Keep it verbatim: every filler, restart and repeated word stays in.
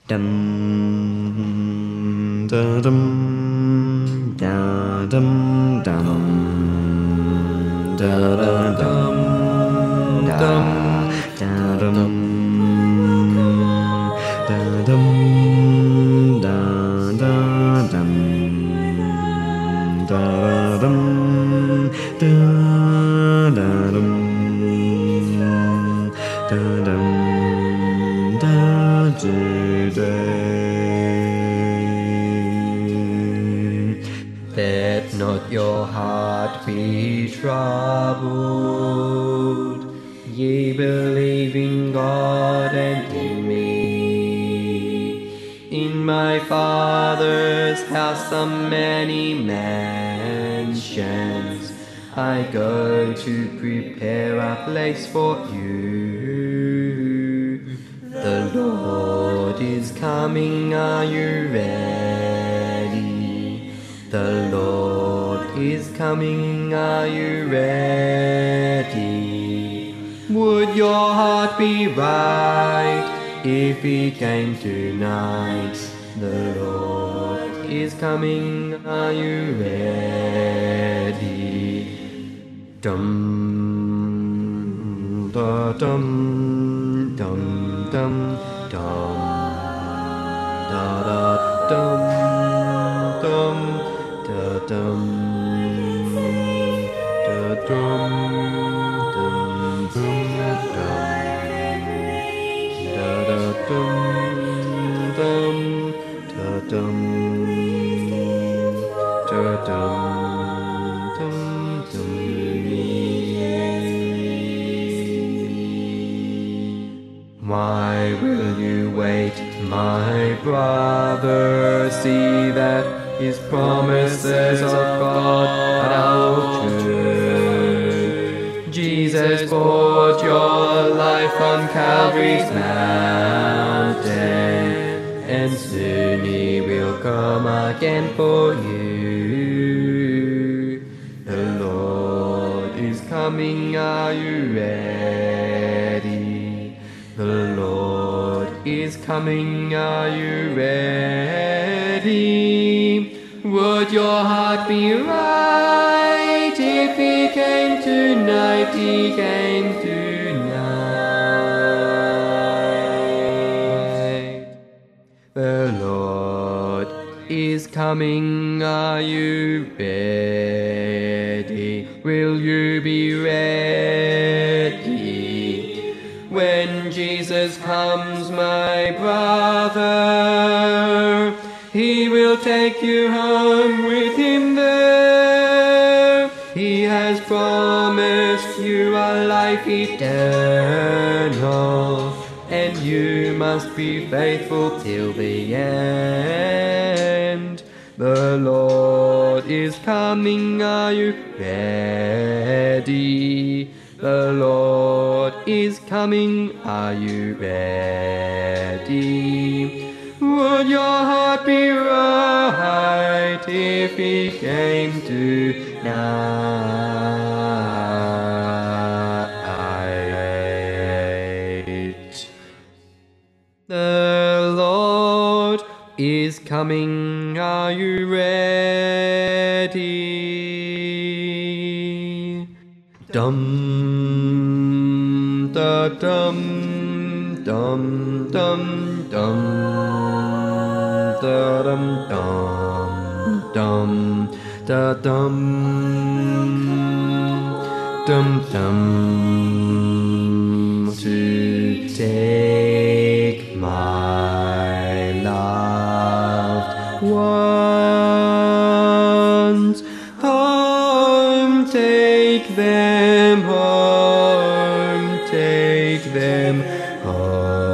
Dum da dum da dum dum da da dum dum da dum da dum da da dum da dum da da dum da dum da today. Let not your heart be troubled. Ye believe in God and in me. In my Father's house are many mansions. I go to prepare a place for you. The Lord is coming, are you ready? The Lord is coming, are you ready? Would your heart be right if He came tonight? The Lord is coming, are you ready? Dum da dum dum dum dum da da dum dum da dum da dum dum dum dum da da dum dum da dum da dum dum dum. Why will you wait, my brother? See that His promises of God are true. Jesus bought your life on Calvary's mountain, and soon He will come again for you. The Lord is coming, are you ready? The Lord is coming, are you ready? Would your heart be right if He came tonight? He came tonight. The Lord is coming, are you ready? Will you be ready? When Jesus comes, my brother, He will take you home with Him there. He has promised you a life eternal, and you must be faithful till the end. The Lord is coming, are you ready? The Lord is coming, are you ready? Would your heart be right if He came tonight? The Lord is coming, are you ready? Dum da dum dum dum dum da dum dum dum da dum dum dum to take my loved ones home, take them home, take them home.